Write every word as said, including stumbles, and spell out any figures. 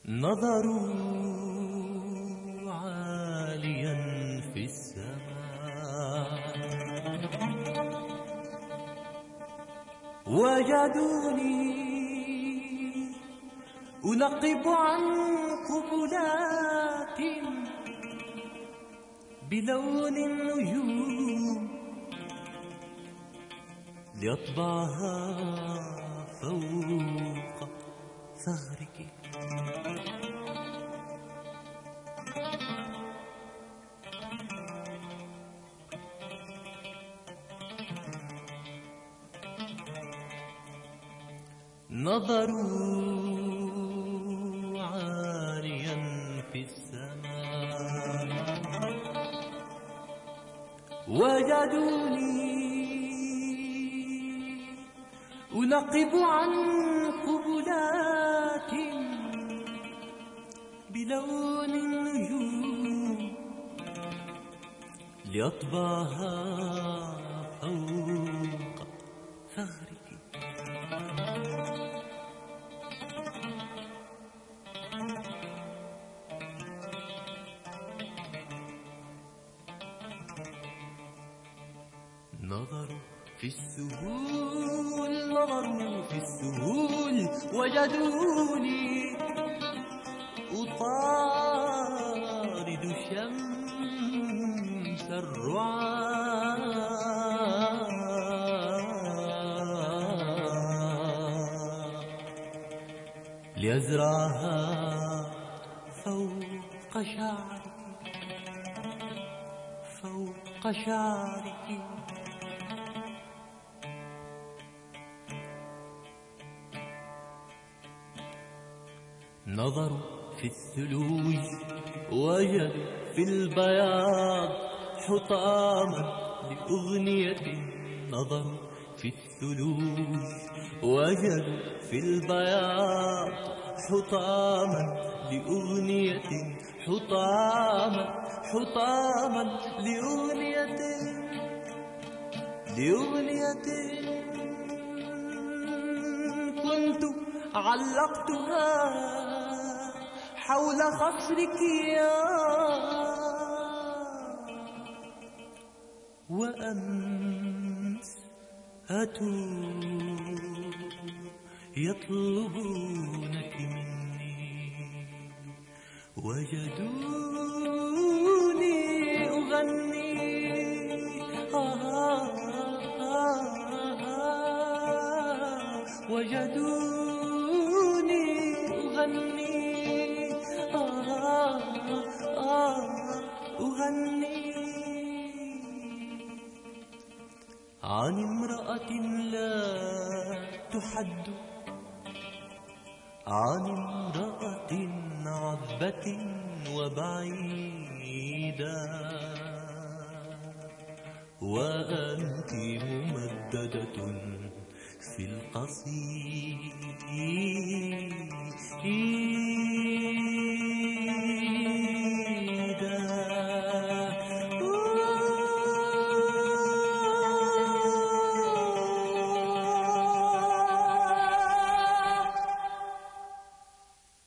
نظروا عاليا في السماء وجدوني أنقب عن قبلات بلون النجوم ليطبعها فوق ثغرك. نظروا عاليا في السماء وجدوني أنقب عن قبلات بلون النجوم ليطبعها فوق ثغرك. نظروا في السهول نظروا في السهول وجدوني أطارد شمس الرعاة ليزرعها فوق شعرك فوق شعرك. نظروا في الثلوج وجدوا في البياض حطاما لأغنية. نظروا في الثلوج وجدوا في البياض حطاما لأغنية حطاما حطاما لأغنية لأغنية كنت علقتها حول خصرك يا وأمس أتوا يطلبونك مني وجدوني أغني آه آه آه وجدوني أغني آه آه أغني عن امرأة لا تحد، عن امرأة عذبة وبعيدة، وأنت ممددة في القصيد.